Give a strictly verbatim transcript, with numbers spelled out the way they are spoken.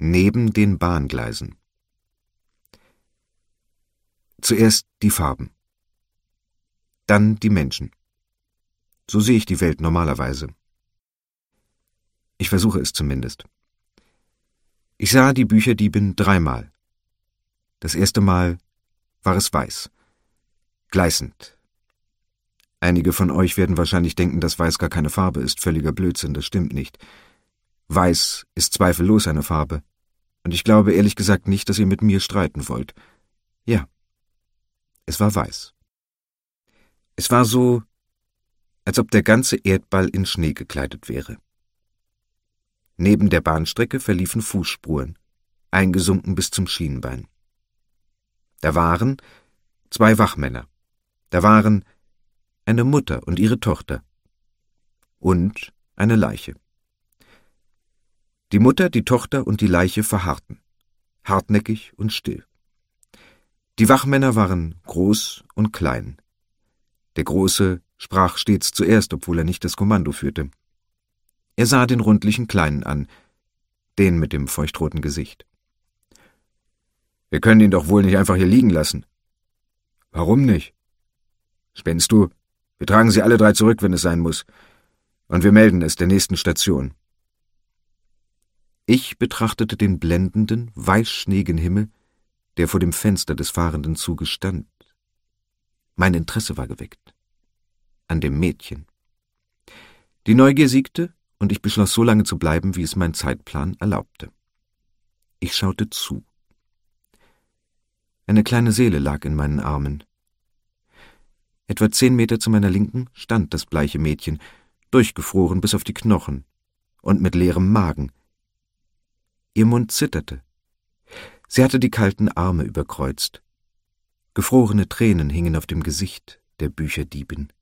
Neben den Bahngleisen. Zuerst die Farben. Dann die Menschen. So sehe ich die Welt normalerweise. Ich versuche es zumindest. Ich sah die Bücherdiebin dreimal. Das erste Mal war es weiß. Gleißend. Einige von euch werden wahrscheinlich denken, dass Weiß gar keine Farbe ist. Völliger Blödsinn, das stimmt nicht. Weiß ist zweifellos eine Farbe. Und ich glaube ehrlich gesagt nicht, dass ihr mit mir streiten wollt. Ja, es war weiß. Es war so, als ob der ganze Erdball in Schnee gekleidet wäre. Neben der Bahnstrecke verliefen Fußspuren, eingesunken bis zum Schienbein. Da waren zwei Wachmänner. Da waren eine Mutter und ihre Tochter. Und eine Leiche. Die Mutter, die Tochter und die Leiche verharrten, hartnäckig und still. Die Wachmänner waren groß und klein. Der Große sprach stets zuerst, obwohl er nicht das Kommando führte. Er sah den rundlichen Kleinen an, den mit dem feuchtroten Gesicht. »Wir können ihn doch wohl nicht einfach hier liegen lassen.« »Warum nicht?« »Spinnst du? Wir tragen sie alle drei zurück, wenn es sein muss. Und wir melden es der nächsten Station.« Ich betrachtete den blendenden, weißschneeigen Himmel, der vor dem Fenster des fahrenden Zuges stand. Mein Interesse war geweckt. An dem Mädchen. Die Neugier siegte, und ich beschloss, so lange zu bleiben, wie es mein Zeitplan erlaubte. Ich schaute zu. Eine kleine Seele lag in meinen Armen. Etwa zehn Meter zu meiner Linken stand das bleiche Mädchen, durchgefroren bis auf die Knochen und mit leerem Magen. Ihr Mund zitterte. Sie hatte die kalten Arme überkreuzt. Gefrorene Tränen hingen auf dem Gesicht der Bücherdiebin.